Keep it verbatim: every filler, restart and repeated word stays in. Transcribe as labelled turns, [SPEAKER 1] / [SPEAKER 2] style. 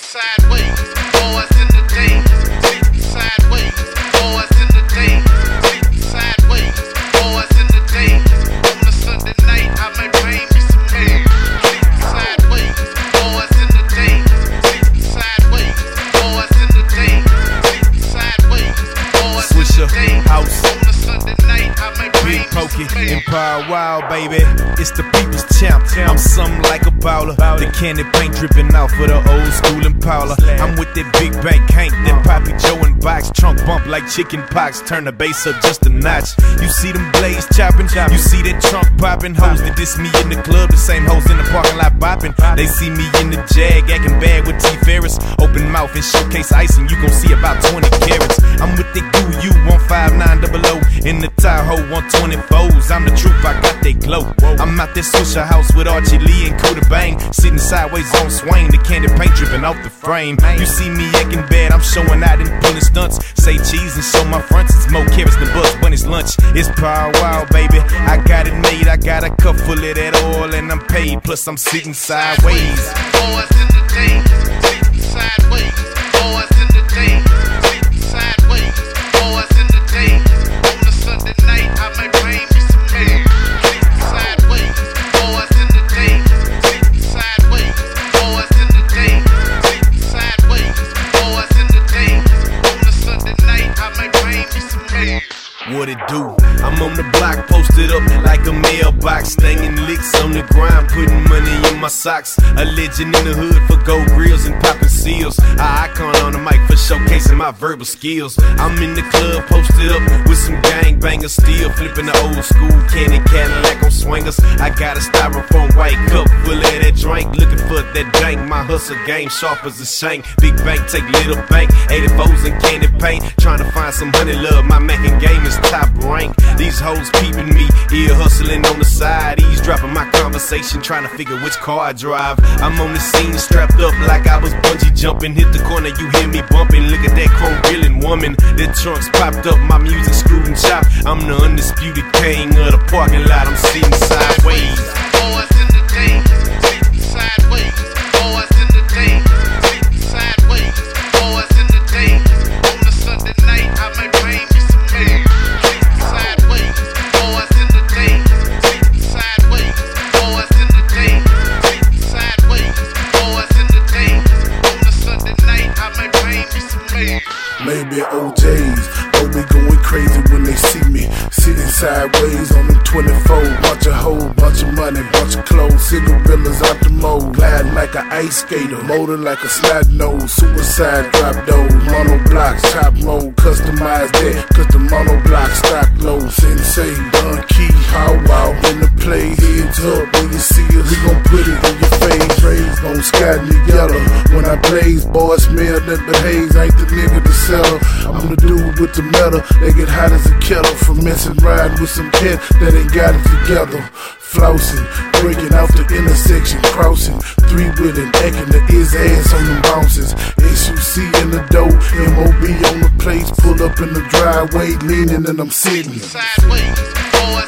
[SPEAKER 1] sideways, boys in the days. Sitting sideways, boys in the days. Sitting sideways, boys in the days. On a Sunday night, I might bring me some men. Sitting sideways, boys in the days. Sitting sideways, boys in the days. Sitting sideways, boys in the days.
[SPEAKER 2] House.
[SPEAKER 1] On a Sunday night, I might bring me some men.
[SPEAKER 2] Empire Wild, baby. It's the people's champ. I'm something like a bowler. The candy paint dripping out for the old school Impala. I'm with that big bank Hank, that Poppy Joe and box. Trunk bump like chicken pox. Turn the bass up just a notch. You see them blades chopping. You see that trunk popping. Hoes that diss me in the club. The same hoes in the parking lot bopping. They see me in the Jag, acting bad with T Ferris. Open mouth and showcase icing. You gon' see about twenty carats. I'm with the goo, you one five nine double O. In the Tahoe one twenty-fours. I'm the truth, I got that glow. I'm out there Swisher House with Archie Lee and Kuda Bang. Sitting sideways on Swain, the candy paint dripping off the frame. You see me acting bad, I'm showing out and pulling stunts. Say cheese and show my fronts, it's more carrots than buzz when it's lunch. It's Power Wild, baby, I got it made. I got a cup full of that oil and I'm paid. Plus I'm sitting sideways.
[SPEAKER 1] Boys in the days, sitting sideways. Boys in the days, sitting sideways. Boys in the days. On a Sunday night, I might bring me some men. Sitting sideways. Boys in the days, sitting sideways. Boys in the days, sitting sideways. Boys in the days. On a Sunday night, I might bring me some men.
[SPEAKER 2] What it do? I'm on the block, posted up like a mailbox, slanging licks on the grind, putting money in my socks. A legend in the hood for gold grills and popping seals. A icon on the mic for showcasing my verbal skills. I'm in the club, posted up with some gangbangers, still flipping the old school candy Cadillac on swingers. I got a styrofoam white cup full of that drink, looking for that dank. My hustle game sharp as a shank. Big bank take little bank, eighty-fours and candy paint. Trying to find some honey love, my mackin' game is top rank. These hoes peeping me, ear hustling on the side, eavesdropping my conversation, trying to figure which car I drive. I'm on the scene strapped up like I was bungee jumping. Hit the corner, you hear me bumping. Look at that chrome grilling woman. The trunks popped up, my music screwed and chopped. I'm the undisputed king of the parking lot. I'm sitting sideways.
[SPEAKER 1] Boys in the days, sitting sideways. Boys in the days, sitting sideways. Boys in the days. On a Sunday night, I might bring me some men. Sitting sideways. Boys in the days, sitting sideways. Boys in the days, sitting sideways. Boys in the days. On a Sunday night, I might bring me some men.
[SPEAKER 3] Maybe O J's, oh they going crazy when they see me sitting sideways on them twenty-four. Bunch of hoes, bunch of money, bunch of clothes, cigarillas out the mold. Gliding like an ice skater, motor like a slide nose. Suicide drop those, mono blocks, top mode, customize that, cause the mono block stock low. Sensei, Don Key, how wow in the play. Heads up when you see us, we gon' put it in your face. Raised on sky in the yellow, when I blaze, boy smell that but haze. Ain't the nigga to sell. I'm the dude with the metal, they get hot as a kettle. From messing ride with some cat that ain't got it together. Flossing, breaking out the intersection, crossing, three wheeling, acting the is ass on them bounces. S U C in the dough, M O B on the place, pull up in the driveway, leaning and I'm sitting
[SPEAKER 1] sideways.